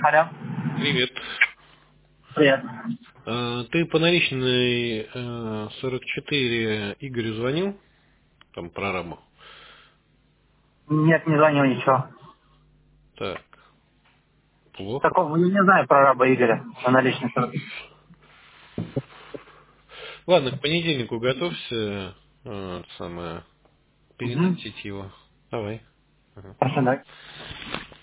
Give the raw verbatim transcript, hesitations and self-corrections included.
Алло. Привет. Привет. А, Ты по наличной э, сорок четыре Игорю звонил? Там прорабу. Нет, не звонил ничего. Так, плохо. Такого, я не знаю про раба Игоря на наличной стороне. Ладно, к понедельнику готовься. э, самое, Угу. переносить его. Давай. Ага. Хорошо, да.